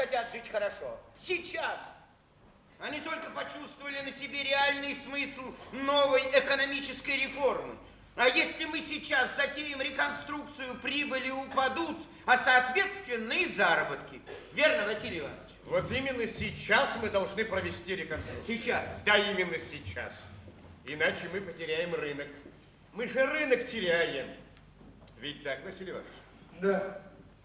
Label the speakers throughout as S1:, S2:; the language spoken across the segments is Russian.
S1: хотят жить хорошо. Сейчас. Они только почувствовали на себе реальный смысл новой экономической реформы. А если мы сейчас затеем реконструкцию, прибыли упадут, а соответственно и заработки. Верно, Василий Иванович?
S2: Вот именно сейчас мы должны провести реконструкцию.
S1: Сейчас?
S2: Да, именно сейчас. Иначе мы потеряем рынок. Мы же рынок теряем. Ведь так, Василий Иванович?
S3: Да.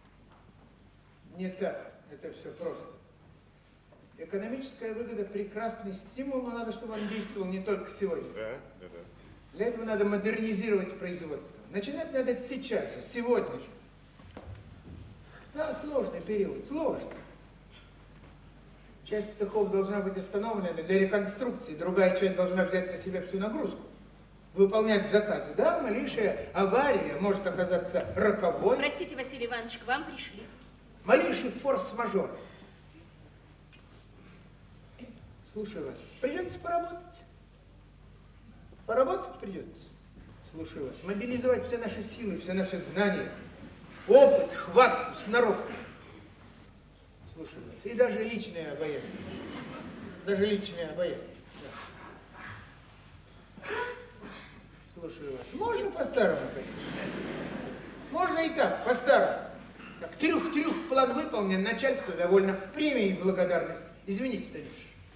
S3: Не так. Это все просто. Экономическая выгода – прекрасный стимул, но надо, чтобы он действовал не только сегодня.
S2: Да.
S3: Для этого надо модернизировать производство. Начинать надо сейчас же, сегодня же. Да, сложный период, сложный. Часть цехов должна быть остановлена для реконструкции, другая часть должна взять на себя всю нагрузку. Выполнять заказы. Да, малейшая авария может оказаться роковой.
S4: Простите, Василий Иванович, к вам пришли.
S3: Малейший форс-мажор. Слушаю вас. Придется поработать. Поработать придется. Слушаю вас. Мобилизовать все наши силы, все наши знания, опыт, хватку, сноровку. Слушаю вас. И даже личное обаяние. Даже личное обаяние. Да. Слушаю вас. Можно по-старому, конечно. Можно и так, по-старому. Так, трюх, план выполнен, начальство довольно. Премия и благодарность. Извините, Танюша.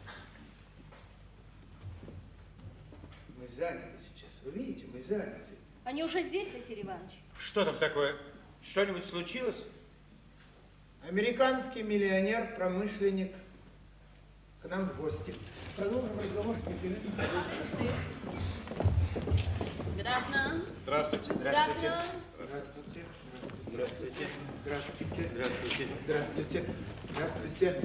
S3: Мы заняты сейчас. Вы видите, мы заняты.
S4: Они уже здесь, Василий Иванович?
S1: Что там такое? Что-нибудь случилось?
S3: Американский миллионер, промышленник к нам в гости. Продолжим разговор.
S2: Здравствуйте.
S1: Здравствуйте.
S3: Здравствуйте. Здравствуйте. Здравствуйте. Здравствуйте. Здравствуйте. Здравствуйте.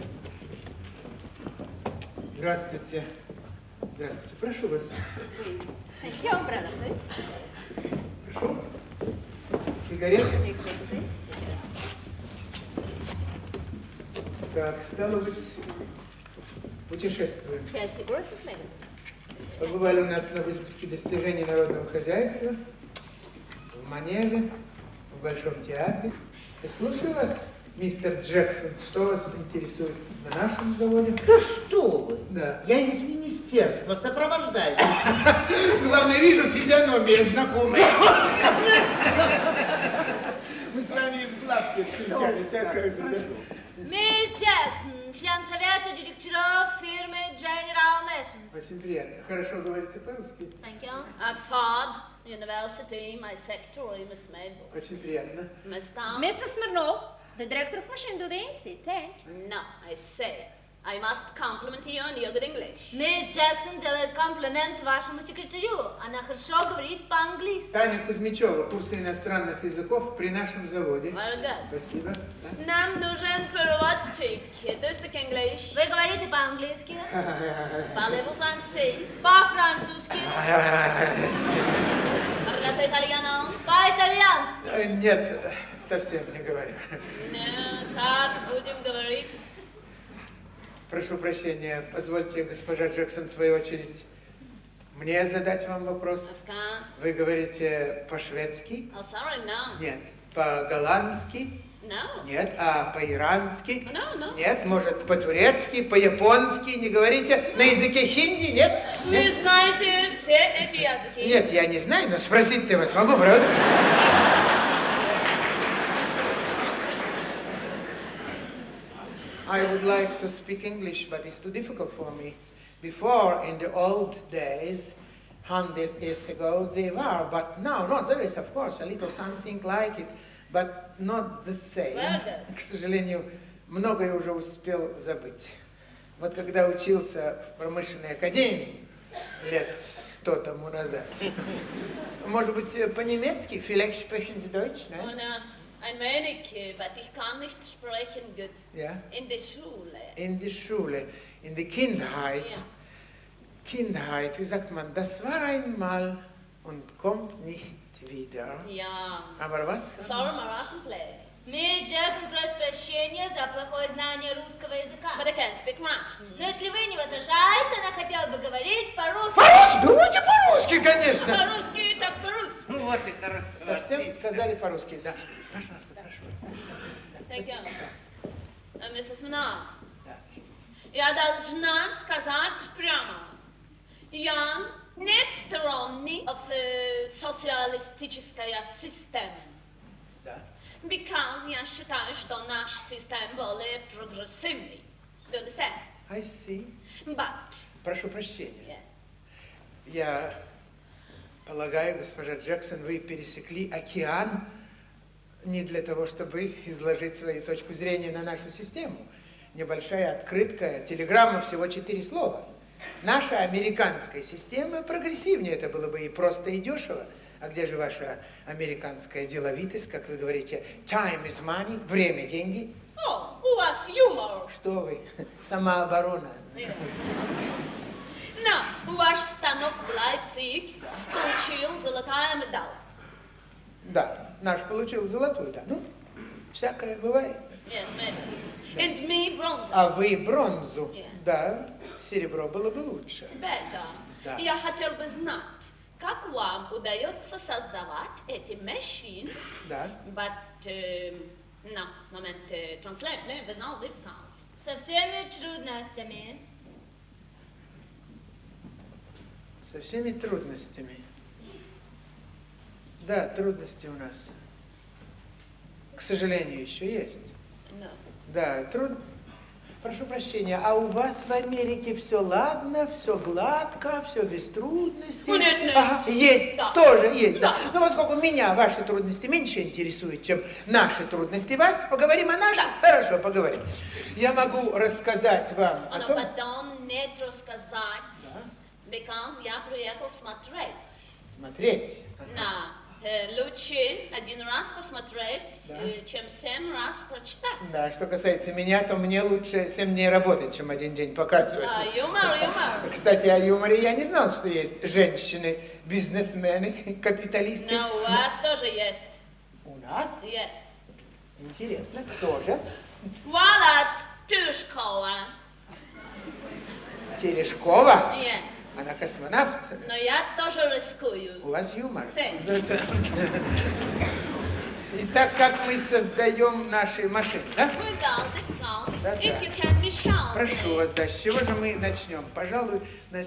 S3: Здравствуйте. Здравствуйте. Прошу вас.
S4: Я вам рада.
S3: Прошу. Сигареты. Так, стало быть, путешествуем. Побывали у нас на выставке достижений народного хозяйства, в Манеже, в Большом театре. Так слушаю вас, мистер Джексон, что вас интересует на нашем заводе?
S5: Да что вы?
S3: Да.
S5: Я из министерства, сопровождаю.
S3: Главное, вижу, физиономия знакомая. Мы с вами в главке встречались.
S4: Мисс Джексон, член совета директоров фирмы General Machines.
S3: Очень приятно. Хорошо говорите по-русски.
S4: Thank you. Oxford University, my secretary, Miss Mabel.
S3: Очень приятно.
S4: Mr. Smirnov, the director of Machine Building Institute.
S6: No, I say, I must compliment you on your good English.
S4: Мисс Джексон делает комплимент вашему секретарю. Она хорошо говорит по-английски.
S3: Таня Кузьмичева, курсы иностранных языков при нашем заводе.
S6: Very good.
S3: Спасибо.
S6: Нам нужен переводчик. Do you speak English?
S4: Вы говорите по-английски?
S6: Parlez-vous français?
S4: По-французски?
S6: Parlate italiano?
S4: По-итальянски?
S3: Нет, совсем не говорю.
S6: No, как будем говорить?
S3: Прошу прощения, позвольте, госпожа Джексон, в свою очередь, мне задать вам вопрос. Вы говорите по-шведски?
S6: Oh, sorry, no.
S3: Нет. По-голландски?
S6: No.
S3: Нет. А по-ирански?
S6: No.
S3: Нет. Может, по-турецки, по-японски? Не говорите? На языке хинди? Нет?
S6: Вы знаете все эти языки?
S3: Нет, я не знаю, но спросить-то вас могу, правда? I would like to speak English, but it's too difficult for me. Before, in the old days, 100 years ago, they were, but now, not there is, of course, a little something like it, but not the same. К сожалению, многое уже успел забыть. Вот когда учился в промышленной академии лет 100 тому назад, может быть, по-немецки, vielleicht sprechen Sie Deutsch, ne?
S6: Oh, no. Ein wenig, but ich kann nicht sprechen gut.
S3: Ja?
S6: In der Schule.
S3: In der Schule, in der Kindheit.
S6: Ja.
S3: Kindheit, wie sagt man, das war einmal und kommt nicht wieder.
S6: Ja.
S3: Aber was?
S6: Sorry, my Russian play.
S4: Мисс Джексон просит прощения за плохое знание русского языка.
S6: But I can't speak Russian.
S4: Но если вы не возражаете, она хотела бы говорить по-русски.
S3: По-русски? Говорите по-русски, конечно.
S6: По-русски, так по-русски.
S5: Ну вот и хорошо.
S3: Совсем сказали по-русски, да. Пожалуйста, прошу.
S6: Thank you. Mrs. Mnav, я должна сказать прямо. Я не сторонник социалистической системы.
S3: Да.
S6: Because я считаю, что наш система более прогрессивный. Do you understand?
S3: I see.
S6: But,
S3: Прошу прощения.
S6: yeah.
S3: Я полагаю, госпожа Джексон, вы пересекли океан не для того, чтобы изложить свою точку зрения на нашу систему. Небольшая открытка, телеграмма, всего 4 слова. Наша американская система прогрессивнее, это было бы и просто, и дешево. А где же ваша американская деловитость, как вы говорите, time is money, время, деньги?
S6: О, у вас юмор.
S3: Что вы, самооборона.
S6: Но ваш станок в Лейпциг получил золотая медаль.
S3: Да, наш получил золотую, да. Ну, всякое бывает.
S6: Yes, medal. And me bronze.
S3: А вы бронзу.
S6: Yeah.
S3: Да, серебро было бы лучше.
S6: Better.
S3: Да.
S6: Я хотел бы знать, как вам удается создавать эти машины,
S3: Да.
S6: but, no, момент, translate, не, винал, випкал.
S4: Со всеми трудностями.
S3: Со всеми трудностями. Да, трудности у нас, к сожалению, еще есть.
S6: No.
S3: Да, Прошу прощения, а у вас в Америке все ладно, все гладко, все без трудностей?
S6: Ну, нет, нет.
S3: Ага, есть,
S6: Да.
S3: тоже есть, да.
S6: Да.
S3: Но поскольку меня ваши трудности меньше интересуют, чем наши трудности вас, поговорим о наших?
S6: Да.
S3: Хорошо, поговорим. Я могу рассказать вам о
S6: Но
S3: том...
S6: потом нет рассказать, because я приехал смотреть.
S3: Смотреть.
S6: На лучше один раз посмотреть,
S3: Да.
S6: чем 7 раз прочитать.
S3: Да, что касается меня, то мне лучше 7 дней работать, чем 1 день показывать.
S6: Да, юмор.
S3: Кстати, о юморе я не знал, что есть женщины, бизнесмены, капиталисты.
S6: Но у вас тоже есть.
S3: У нас?
S6: Yes.
S3: Интересно, кто же?
S6: Вала Тюшкова.
S3: Терешкова?
S6: Yes.
S3: Она космонавт.
S6: Но я тоже рискую.
S3: У вас юмор.
S6: Thanks.
S3: Итак, как мы создаем наши машины, да?
S6: Without difficult,
S3: Да,
S6: if
S3: да.
S6: you can be shown.
S3: Прошу вас, да, с чего же мы начнем? Пожалуй,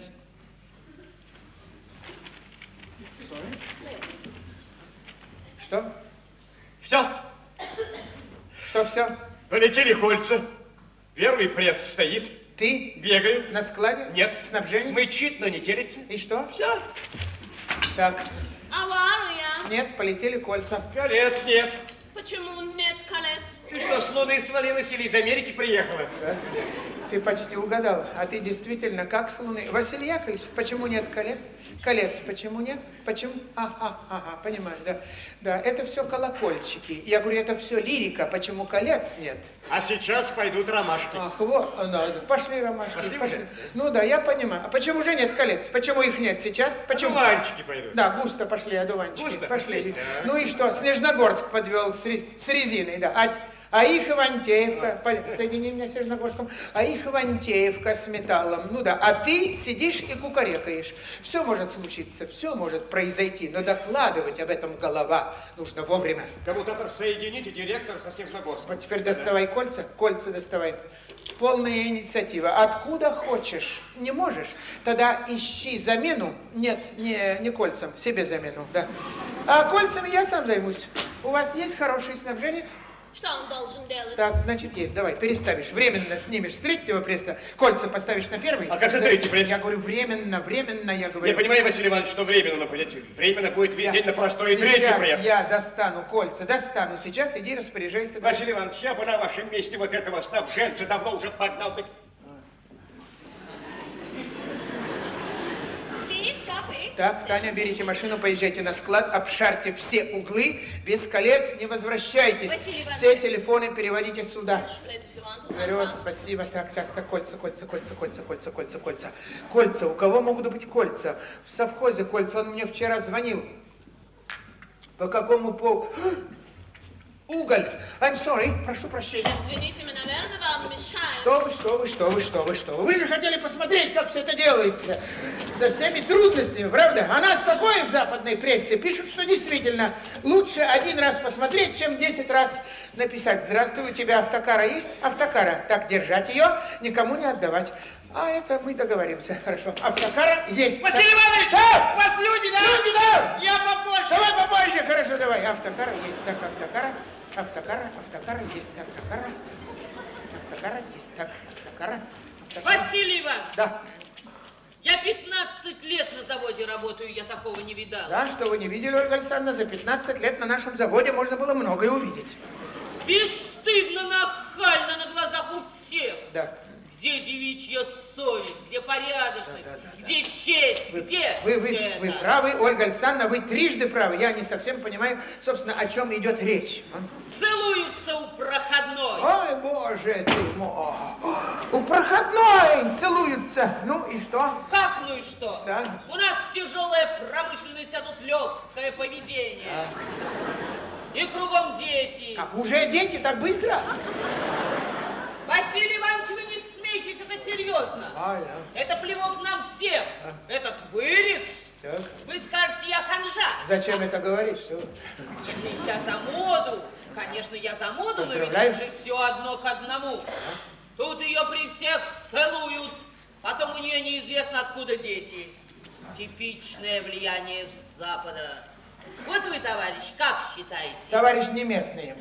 S3: Что?
S2: Все,
S3: Что все?
S2: полетели кольца. Первый пресс стоит.
S3: Ты
S2: Бегаю.
S3: на складе?
S2: Нет.
S3: Снабжение?
S2: Мычит, но не телится.
S3: И что?
S2: Все.
S3: Так,
S6: Авария.
S3: нет, полетели кольца.
S2: Колец нет.
S6: Почему нет колец?
S2: Ты что, с Луны свалилась или из Америки приехала?
S3: Да? Ты почти угадал. А ты действительно как с Луны? Василий Яковлевич, почему нет колец? Колец, почему нет? Почему? Ага, понимаю, да. Да, это все колокольчики. Я говорю, это все лирика. Почему колец нет?
S2: А сейчас пойдут ромашки.
S3: Ах, вот, да, пошли ромашки,
S2: Пошли
S3: пошли.
S2: уже?
S3: Ну да, я понимаю. А почему же нет колец? Почему их нет сейчас? Почему?
S2: Одуванчики пойдут.
S3: Да, густо пошли, одуванчики.
S2: Густо?
S3: Пошли.
S2: Да.
S3: Ну и что? Снежногорск подвел с резиной, да. А их Ивантеевка, соедини меня с Снежногорском, а их Ивантеевка с металлом. Ну да, а ты сидишь и кукарекаешь. Все может случиться, все может произойти, но докладывать об этом голова нужно вовремя.
S2: Коммутатор соедините, директор со Снежногорском.
S3: Вот теперь доставай кольца доставай. Полная инициатива. Откуда хочешь. Не можешь? Тогда ищи замену. Нет, не кольцам, себе замену, да. А кольцами я сам займусь. У вас есть хороший снабженец?
S6: Что он должен делать?
S3: Так, значит, есть. Давай, переставишь. Временно снимешь с третьего пресса, кольца поставишь на первый.
S2: А как же третий пресс?
S3: Я говорю, временно, я говорю.
S2: Я понимаю, Василий Иванович, что временно нападете. Временно будет висеть на простой
S3: Сейчас
S2: третий пресс.
S3: я достану кольца, достану. Сейчас иди распоряжайся.
S2: Василий Иванович, я бы на вашем месте вот этого снабженца давно уже погнал бы.
S4: Please, coffee.
S3: Так, Таня, берите машину, поезжайте на склад, обшарьте все углы, без колец не возвращайтесь.
S4: Василий Иванович.
S3: Все телефоны переводите сюда.
S6: Please, if you want to
S3: Зарез,
S6: someone.
S3: спасибо. Так, кольца. Кольца, у кого могут быть кольца? В совхозе кольца, он мне вчера звонил. По какому поводу? Уголь. I'm sorry, прошу прощения.
S6: Извините, мы, наверное, вам мешаем.
S3: Что вы? Вы же хотели посмотреть, как все это делается. Со всеми трудностями, правда? А нас такое в западной прессе пишут, что действительно лучше один раз посмотреть, чем 10 раз написать. Здравствуй, у тебя автокара есть? Автокара. Так, держать ее, никому не отдавать. А это мы договоримся. Хорошо. Автокара есть.
S1: Василий Иванович!
S3: Да!
S1: У вас люди, да?
S3: Люди, да!
S1: Я попозже.
S3: Давай попозже. Хорошо, давай. Автокара есть. Так, автокара есть. Автокара есть. Так, автокара.
S7: Василий Иванович!
S3: Да.
S7: Я 15 лет на заводе работаю, я такого не видала.
S3: Да, что вы не видели, Ольга Александровна, за 15 лет на нашем заводе можно было многое увидеть.
S7: Бесстыдно, нахально на глазах у всех.
S3: Да.
S7: Где девичья совесть, где порядочность,
S3: Да.
S7: где честь, где
S3: Вы правы, Ольга Александровна, вы трижды правы. Я не совсем понимаю, собственно, о чем идет речь.
S7: Целуются у проходной.
S3: Ой, боже ты мой. У проходной целуются. Ну и что?
S7: Как, ну и что?
S3: Да.
S7: У нас тяжелая промышленность, а тут легкое поведение. И кругом дети.
S3: Как, уже дети так быстро?
S7: Василий Иванович, вы не смейтесь, это серьезно.
S3: Да.
S7: Это плевок нам всем. Этот вырез.
S3: Так.
S7: Вы скажете, я ханжа.
S3: Зачем это говорить? Что?
S7: Если я за моду, конечно, я за моду, но ведь
S3: Поздравляю.
S7: это же все одно к одному. Тут ее при всех целуют, потом у нее неизвестно откуда дети. Типичное влияние с Запада. Вот вы, товарищ, как считаете?
S3: Товарищ не местный.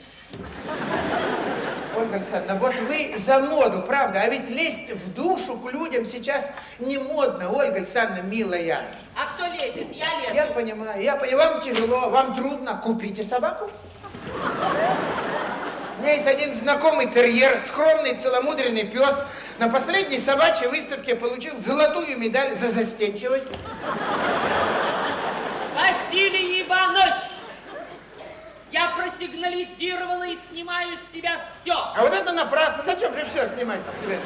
S3: Ольга Александровна, вот вы за моду, правда? А ведь лезть в душу к людям сейчас не модно, Ольга Александровна, милая.
S7: А кто лезет? Я лезу.
S3: Я понимаю, вам тяжело, вам трудно. Купите собаку. У меня есть один знакомый терьер, скромный, целомудренный пес. На последней собачьей выставке получил золотую медаль за застенчивость.
S7: Василий Иванович! Я просигнализировала и снимаю с себя все.
S3: А вот это напрасно. Зачем же все снимать с себя?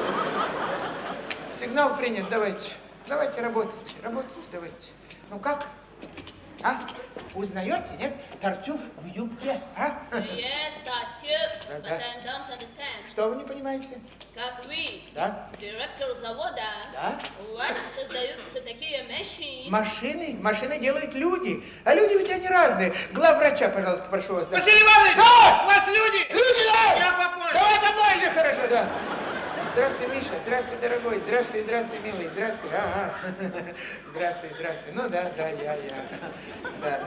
S3: Сигнал принят, давайте. Давайте, работайте, давайте. Ну как? А? Узнаете, нет? Тартюф в юбке, а?
S6: Yes, Tartuffe,
S3: Да,
S6: but
S3: да.
S6: I don't understand.
S3: Что вы не понимаете?
S6: Как вы,
S3: Да?
S6: директор завода,
S3: Да?
S6: у вас создаются такие машины.
S3: Машины делают люди. А люди ведь они разные. Главврача, пожалуйста, прошу вас. Да.
S1: Василий Иванович!
S3: Да!
S1: У вас люди!
S3: Люди, да!
S1: Я попозже.
S3: Давай попозже, хорошо, да. Здравствуй, Миша, здравствуй, дорогой, здравствуй, милый, здравствуй, ага. Здравствуй. Ну да, я. Да,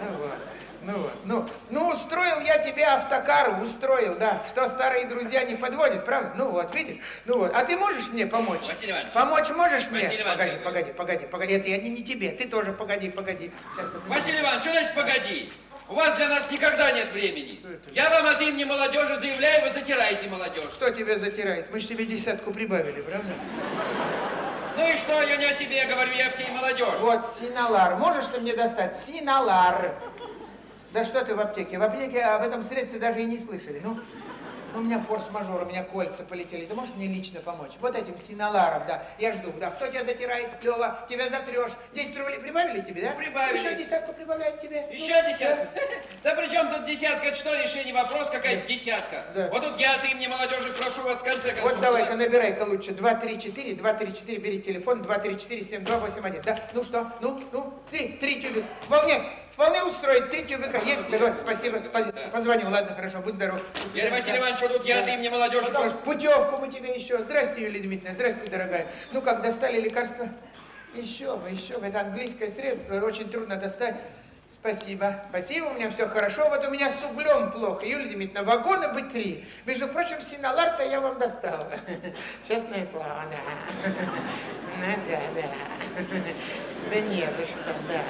S3: ну, устроил я тебе автокару, устроил, да. Что старые друзья не подводят, правда? Ну вот, видишь, А ты можешь мне помочь?
S8: Василий Иванович.
S3: Помочь можешь мне?
S8: Василий Иванович.
S3: Погоди, это я не тебе, ты тоже погоди. Сейчас.
S8: Василий Иванович, что значит погоди? У вас для нас никогда нет времени. Я вам от имени молодежи заявляю, вы затираете молодежь.
S3: Кто тебя затирает? Мы же себе 10 прибавили, правда?
S8: Ну и что, я не о себе говорю, я всей молодежи.
S3: Вот, Синалар. Можешь ты мне достать? Синалар. Да что ты в аптеке? В аптеке об этом средстве даже и не слышали. Ну, у меня форс-мажор, у меня кольца полетели. Ты можешь мне лично помочь? Вот этим Синаларом, да. Я жду, да. Кто тебя затирает? Лёва, тебя затрешь. 10 рублей прибавили тебе, да?
S8: Прибавили.
S3: Еще 10 прибавляют тебе.
S8: Еще десятка? Да при чем тут десятка? Это что, решение вопрос? Какая десятка?
S3: Да.
S8: Вот тут я от имени молодежи прошу вас в конце концов.
S3: Вот давай-ка набирай-ка лучше. 234, бери телефон, 234-7281. Да, ну что? Ну, 3 тюбика. Вполне устроит, 3 тюбика. Есть, давай, спасибо. Позвоню, ладно, хорошо, будь здоров.
S8: Василий Иванович, вот тут я от имени молодежи прошу.
S3: Путевку мы тебе еще. Здрасте, Юлия Дмитриевна, здрасте, дорогая. Ну как, достали лекарства? Еще бы. Это английское средство, очень трудно достать. Спасибо, у меня все хорошо. Вот у меня с углем плохо. Юлия Дмитриевна, вагоны бы 3. Между прочим, Синалар-то я вам достала. Честное слово, да. Да. Да не за что, да.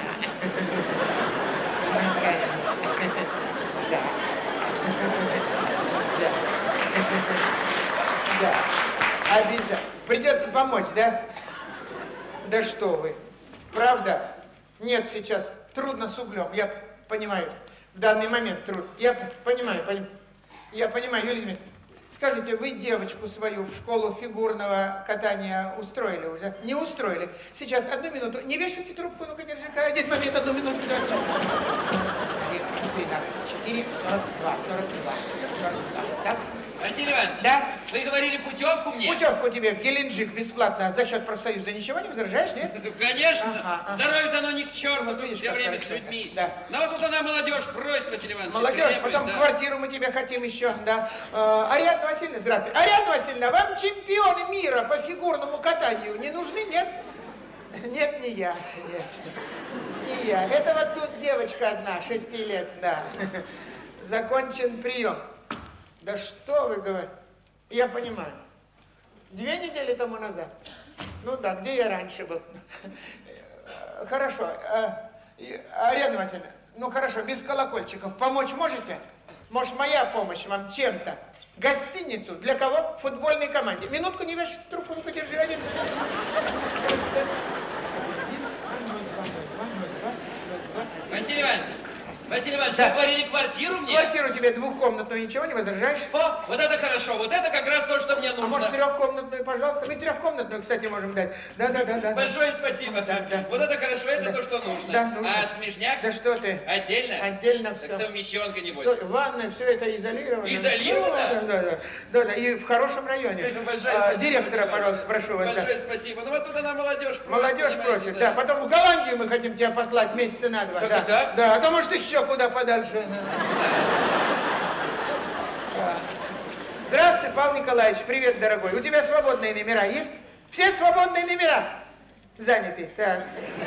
S3: Да. Обязательно. Придется помочь, да? Да что вы. Правда? Нет, сейчас трудно с углем. Я понимаю. В данный момент трудно. Я понимаю. Я понимаю, Юлия Дмитриевна. Скажите, вы девочку свою в школу фигурного катания устроили уже? Не устроили. Сейчас, 1 минуту. Не вешайте трубку, ну-ка, держи-ка. 1 момент, 1 минутку. 15, 13, 4, 42, 42. Так?
S8: Василий Иванович,
S3: Да?
S8: вы говорили путевку мне?
S3: Путевку тебе в Геленджик бесплатно за счет профсоюза. Ничего не возражаешь, нет?
S8: Ну, конечно.
S3: Ага.
S8: Здоровье-то оно ни к черту,
S3: Вот
S8: тут
S3: видишь,
S8: все
S3: как
S8: время
S3: хорошо.
S8: с людьми.
S3: Да.
S8: Но вот тут она молодежь просит, Василий Иванович.
S3: Молодежь,
S8: требует,
S3: потом
S8: да.
S3: квартиру мы тебе хотим еще, да. Ариадна Васильевна, здравствуйте. Ариадна Васильевна, вам чемпионы мира по фигурному катанию не нужны, нет? Нет, не я, нет. Не я. Это вот тут девочка одна, 6 лет, да. Закончен прием. Да что вы говорите? Я понимаю. 2 недели тому назад. Ну да, где я раньше был? Хорошо. Ариадна Васильевна, ну хорошо, без колокольчиков. Помочь можете? Может, моя помощь вам чем-то? Гостиницу. Для кого? Футбольной команде. Минутку, не вешай трубку, ну-ка, держи один.
S8: Василий Иванович,
S3: Да.
S8: вы говорили квартиру мне?
S3: Квартиру тебе двухкомнатную, ничего не возражаешь?
S8: О, вот это хорошо, вот это как раз то, что мне нужно.
S3: А может, 3-комнатную, пожалуйста? Мы 3-комнатную, кстати, можем дать. Да.
S8: Большое спасибо.
S3: Да.
S8: Вот это хорошо, это
S3: Да.
S8: то, что нужно.
S3: Да, нужно.
S8: А смежняк?
S3: Да что ты?
S8: Отдельно?
S3: Отдельно
S8: Так
S3: все.
S8: совмещенка, небось.
S3: Что, ванная, все это изолировано.
S8: Изолировано?
S3: Да, и в хорошем районе.
S8: Это большое спасибо,
S3: Директора,
S8: Василий
S3: пожалуйста, прошу вас.
S8: Большое спасибо. Ну вот тут она молодежь просит.
S3: Молодежь
S8: понимаете,
S3: просит, да. Потом в Голландию мы хотим тебя послать месяца на 2.
S8: Как
S3: да.
S8: и так?
S3: Да, а то, может, еще куда подальше. Да. Здравствуй, Павел Николаевич, привет, дорогой. У тебя свободные номера есть? Все свободные номера заняты. Так.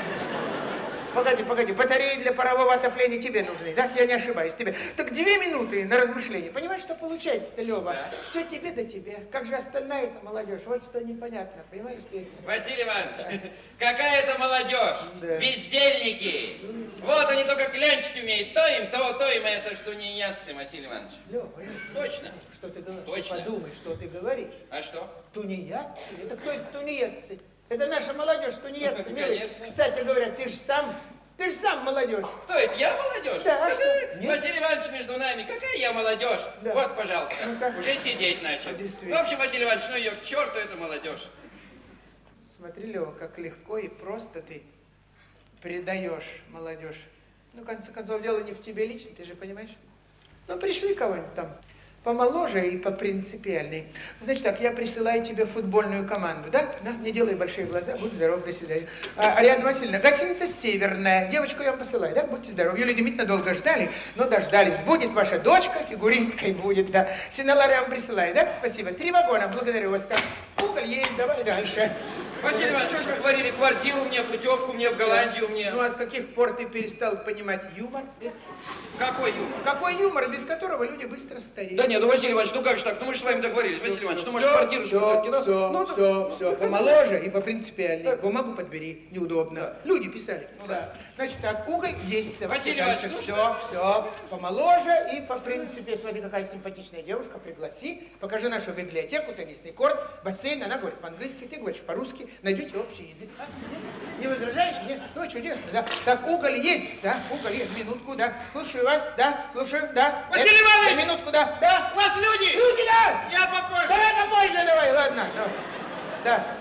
S3: Погоди, батареи для парового отопления тебе нужны, да? Я не ошибаюсь, тебе. Так 2 минуты на размышление. Понимаешь, что получается-то, Лёва?
S8: Да.
S3: Все тебе да тебе. Как же остальная-то молодежь? Вот что непонятно, понимаешь ты?
S8: Василий Иванович, какая это молодежь?
S3: Да.
S8: Бездельники. Вот они только клянчить умеют. То им это, что не ятся, Василий Иванович.
S3: Лёва,
S8: Точно.
S3: что ты говоришь?
S8: Точно.
S3: Подумай, что ты говоришь.
S8: А что?
S3: Тунеядцы? Это кто это тунеядцы? Это наша молодежь, тунеядцы, милый.
S8: Конечно.
S3: Кстати говоря, ты же сам молодежь.
S8: Кто это? Я молодежь?
S3: Да, а что? Нет?
S8: Василий Иванович между нами. Какая я молодежь?
S3: Да.
S8: Вот, пожалуйста.
S3: Ну-ка.
S8: Уже сидеть начал.
S3: Действительно.
S8: В общем, Василий Иванович, ну ее к черту, это молодежь.
S3: Смотри, Лёва, как легко и просто ты предаешь молодежь. Ну, в конце концов, дело не в тебе лично, ты же понимаешь? Ну, пришли кого-нибудь там помоложе и попринципиальней. Значит так, я присылаю тебе футбольную команду, да? Да, не делай большие глаза, будь здоров, до свидания. Ариадна Васильевна, гостиница «Северная». Девочку я вам посылаю, да? Будьте здоровы. Юлия Дмитриевна долго ждали, но дождались. Будет ваша дочка, фигуристкой будет, да. Синалар я вам присылаю, да? Спасибо. 3 вагона, благодарю вас. Так, уголь есть, давай дальше.
S8: Василий Иванович, что ж вы говорили? Квартиру мне, путевку мне, в Голландию мне.
S3: Ну, а с каких пор ты перестал понимать юмор?
S8: Какой юмор?
S3: Какой юмор, без которого люди быстро стареют?
S8: Да нет, ну, Василий Иванович, ну как же так? Ну мы же с вами договорились, Василий Иванович, ну может квартиру все-таки, ну?
S3: Все, помоложе и попринципиальнее. Бумагу подбери, неудобно. Люди писали. Да. Значит так, уголь есть.
S8: Василий
S3: дальше.
S8: Иванович,
S3: Все, помоложе и по принципе. Смотри, какая симпатичная девушка, пригласи, покажи нашу библиотеку, теннисный корт, бассейн. Она говорит по-английски, ты говоришь по-русски, найдете общий язык. А? Не возражаете? Нет? Ну, чудесно, да. Так, уголь есть, да, уголь есть. Минутку, да. Слушаю вас, да, слушаю, да.
S1: Василий Иванович!
S3: Минутку, да, да.
S1: У вас люди!
S3: Люди, да!
S1: Я попозже.
S3: Давай попозже, давай, ладно. Да.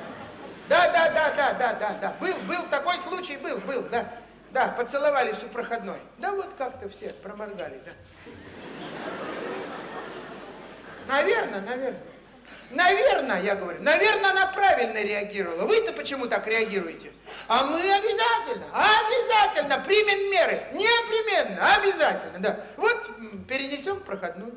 S3: Да. Был такой случай, был, да. Да, поцеловались у проходной. Да вот как-то все проморгали, да. Наверное, я говорю, наверное, она правильно реагировала. Вы-то почему так реагируете? А мы обязательно примем меры. Непременно, обязательно, да. Вот перенесем проходную.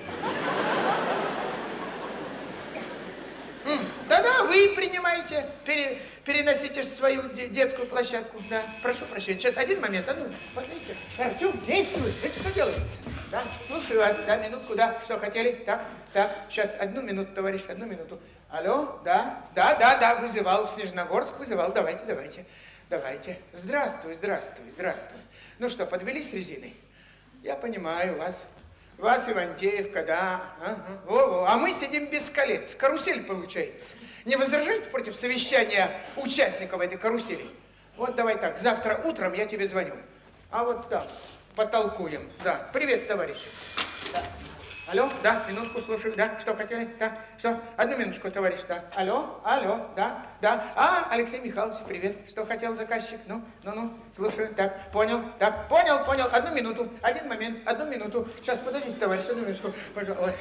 S3: Да-да, вы принимаете, переносите свою детскую площадку. Да, прошу прощения. Сейчас, один момент. Смотрите. Артем, действует. Это что делается? Да, слушаю вас. Да, минутку, да. Что хотели? Так. Сейчас, 1 минуту, товарищ, 1 минуту. Алло, да, вызывал, Снежногорск вызывал. Давайте. Здравствуй. Ну что, подвели с резиной? Я понимаю вас. Вас, Ивантеевка, да. Ага. А мы сидим без колец. Карусель получается. Не возражаете против совещания участников этой карусели? Вот давай так, завтра утром я тебе звоню. А вот там потолкуем. Да. Привет, товарищи. Да. Алло, да, минутку, слушаю, да, что хотели, да, что? Одну минутку, товарищ, да. Алло, да. А, Алексей Михайлович, привет. Что хотел заказчик? Ну, слушаю, так, понял, одну минуту, один момент, одну минуту. Сейчас, подождите, товарищ, одну минутку, пожалуйста.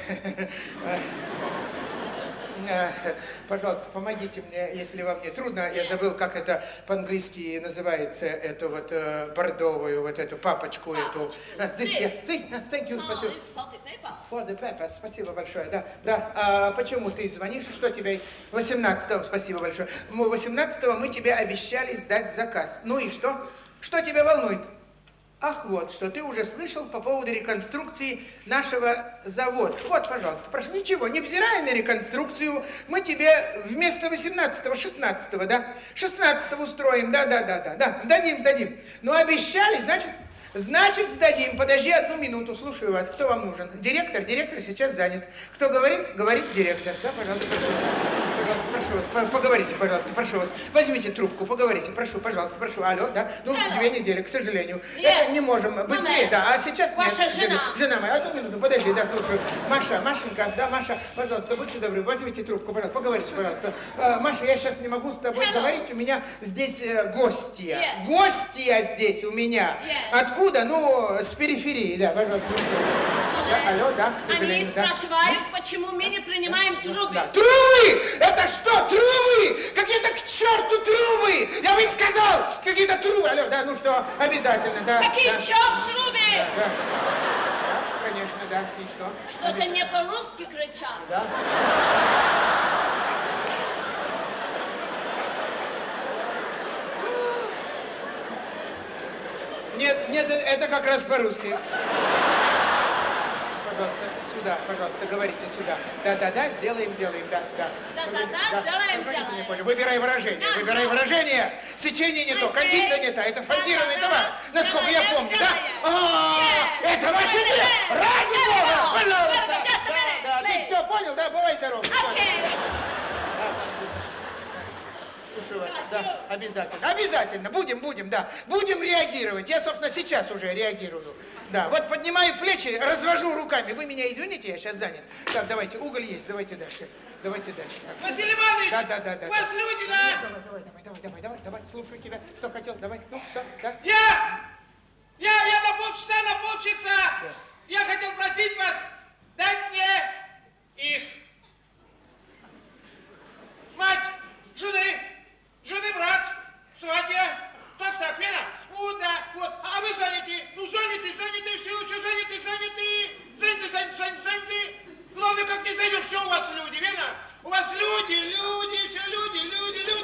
S3: Пожалуйста, помогите мне, если вам не трудно. Я забыл, как это по-английски называется, эту вот бордовую, вот эту папочку, эту. Thank you, спасибо. For the paper, спасибо большое, да. Почему ты звонишь? Что тебе? 18-го, спасибо большое. 18-го мы тебе обещали сдать заказ. Ну и что? Что тебя волнует? Ах, вот, что ты уже слышал по поводу реконструкции нашего завода. Вот, пожалуйста, прошу, ничего, невзирая на реконструкцию, мы тебе вместо 18-го, 16-го, да? 16-го устроим, да, сдадим. Ну, обещали, значит, сдадим. Подожди одну минуту, слушаю вас. Кто вам нужен? Директор сейчас занят. Кто говорит? Говорит директор. Да, пожалуйста, прошу вас, поговорите, пожалуйста, прошу вас. Возьмите трубку, поговорите, прошу, пожалуйста, прошу. Алло, да? Ну, 2 недели, к сожалению. Это не можем. Быстрее, да, а сейчас...
S6: Ваша жена.
S3: Жена моя, одну минуту, подожди, да, слушаю. Машенька, да, Маша, пожалуйста, будьте добры, возьмите трубку, пожалуйста, поговорите, пожалуйста. Маша, я сейчас не могу с тобой говорить, у меня здесь гостья. Гостья здесь у меня. Откуда? Ну, с периферии, да, пожалуйста. Да, алло, да, к сожалению.
S6: Они спрашивают, почему мы не принимаем трубы.
S3: Да. Трубы! Это что, трубы? Какие-то к черту трубы! Я бы им сказал, какие-то трубы. Алло, да, ну что, обязательно, да.
S6: Какие черт трубы?
S3: Да, конечно, да. И что?
S6: Что-то не по-русски кричат.
S3: Да. Нет, это как раз по-русски. Пожалуйста, сюда, пожалуйста, говорите сюда. Да, сделаем, да.
S6: Сделаем.
S3: Не понял. Выбирай выражение. Сечение не то, кондиция не та. Это фольгированный товар, насколько я помню, да? Это ваше дело! Ради Бога! Пожалуйста! Да, ты все понял, да? Бывай здоров. Слушаю вас, да, обязательно, будем, да, будем реагировать, я, собственно, сейчас уже реагирую, да, вот поднимаю плечи, развожу руками, вы меня извините, я сейчас занят, так, давайте, уголь есть, давайте дальше, так.
S1: Василий Иванович,
S3: Да.
S1: у вас люди, да?
S3: Давай, слушаю тебя, что хотел, давай, ну, что, да?
S1: Я на полчаса, я хотел просить вас дать мне их, мать, жены, брат, сватья. Так, Вера? Вот, да, вот. А вы заняты? Ну, заняты, все заняты. Главное, как не зайдешь, все у вас люди, верно? У вас люди, все люди.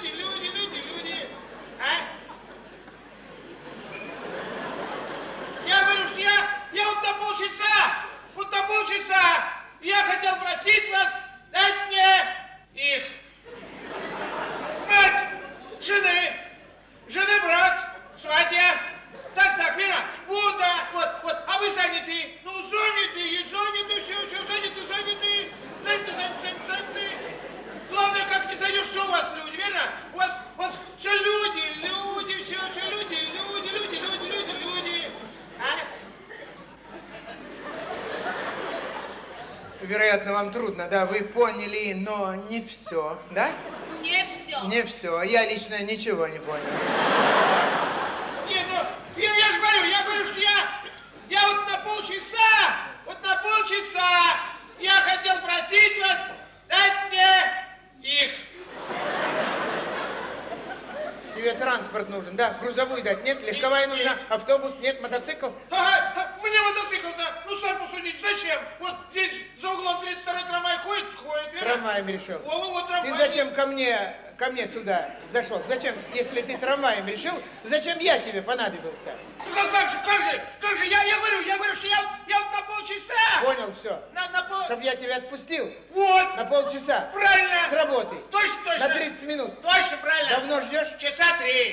S1: А? Я говорю, что я вот на полчаса, я хотел просить вас дать мне их. Мать, жены, брат, сватья. Так, Вера, вот, да, вот. А вы заняты? Ну, заняты, все заняты. Главное, как не зайдешь, все у вас люди, верно? У вас все люди, все люди. А?
S3: Вероятно, вам трудно, да, вы поняли, но не все, да? Не все. Я лично ничего не понял.
S1: Нет, ну, я говорю, что я вот на полчаса, я хотел просить вас дать мне их.
S3: Тебе транспорт нужен, да? Грузовую дать? Нет? Легковая нужна? Автобус? Нет? Мотоцикл?
S1: Ага, мне мотоцикл-то, ну сам посудите, зачем? Вот здесь за углом 32-й трамвай ходит, верно?
S3: Трамваем решил.
S1: Вот трамвай.
S3: Ты зачем ко мне сюда зашел? Зачем, если ты трамваем решил, зачем я тебе понадобился?
S1: Ну как же, я говорю, что я вот на полчаса.
S3: Понял, все.
S1: На
S3: Чтоб я тебя отпустил?
S1: Вот.
S3: На полчаса.
S1: Правильно.
S3: С работы.
S1: Точно.
S3: На 30 минут.
S1: Точно, правильно.
S3: Давно ждешь?
S1: Часа 3.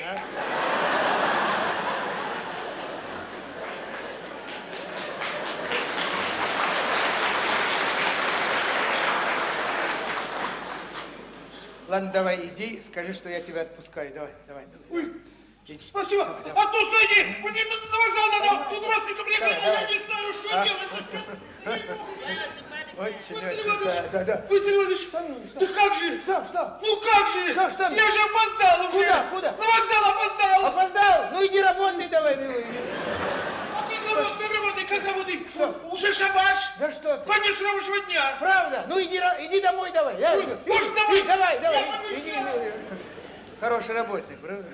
S3: Ладно, давай, иди, скажи, что я тебя отпускаю. Давай.
S1: Ой, Спасибо. А тут найди. Мне на вокзал надо. Тут родственникам приехали, а я не знаю, что делать.
S3: Очень, да.
S1: Василий Иванович, ты как же?
S3: Что?
S1: Ну как же?
S3: Что?
S1: Я же опоздал уже.
S3: Куда?
S1: На вокзал опоздал.
S3: Опоздал? Ну иди работай давай, милый.
S1: А как работай? Уже шабаш.
S3: Да что ты?
S1: Конец рабочего дня.
S3: Правда? Ну иди домой давай.
S1: Может, домой?
S3: Давай, иди, милый. Хороший работник, правда?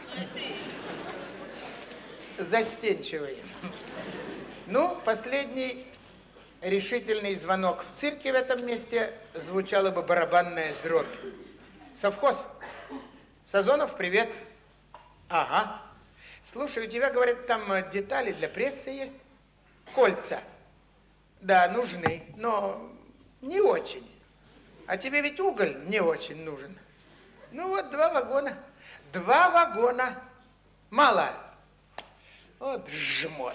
S3: Застенчивый. Ну, последний решительный звонок в цирке в этом месте звучала бы барабанная дробь. Совхоз. Сазонов, привет. Ага. Слушай, у тебя, говорят, там детали для прессы есть? Кольца. Да, нужны, но не очень. А тебе ведь уголь не очень нужен. Ну вот 2 вагона. 2 вагона. Мало. Вот жмот.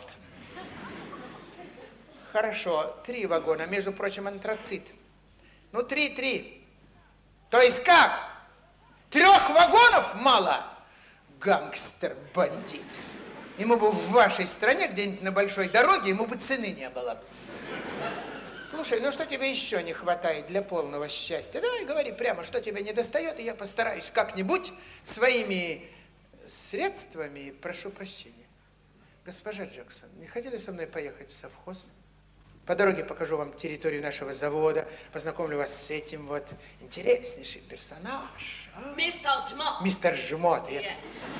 S3: Хорошо, 3 вагона. Между прочим, антрацит. Ну, 3. То есть как? 3 вагонов мало? Гангстер, бандит. Ему бы в вашей стране, где-нибудь на большой дороге, ему бы цены не было. Слушай, ну что тебе еще не хватает для полного счастья? Давай говори прямо, что тебе не достает, и я постараюсь как-нибудь своими средствами, прошу прощения. Госпожа Джексон, не хотели со мной поехать в совхоз? По дороге покажу вам территорию нашего завода, познакомлю вас с этим вот интереснейшим персонажем.
S6: Мистер Жмот.
S3: Мистер Жмот.
S6: Yes.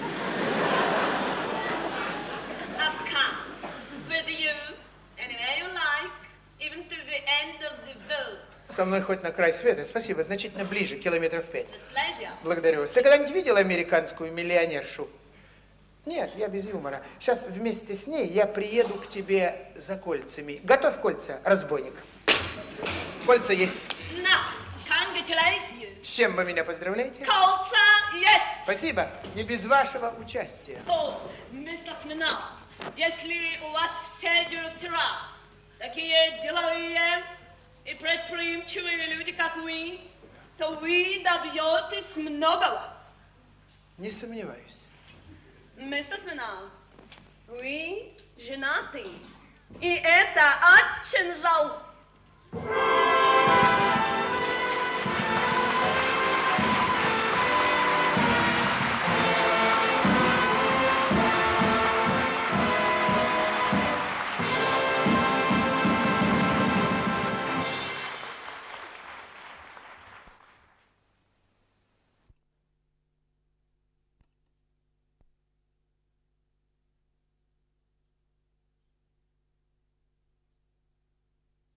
S6: Of course. With you, anywhere you like, even to the end of the world.
S3: Со мной хоть на край света. Спасибо, значительно ближе, километров 5.
S6: With pleasure.
S3: Благодарю вас. Ты когда-нибудь видел американскую миллионершу? Нет, я без юмора. Сейчас вместе с ней я приеду к тебе за кольцами. Готовь кольца, разбойник. Кольца есть.
S6: Now, congratulate you.
S3: С чем вы меня поздравляете?
S6: Кольца есть.
S3: Спасибо. Не без вашего участия.
S6: О, мистер Смирнов, если у вас все директора такие деловые и предприимчивые люди, как вы, то вы добьетесь многого.
S3: Не сомневаюсь.
S6: Мистер Смирнов, вы женаты, и это очень жалко.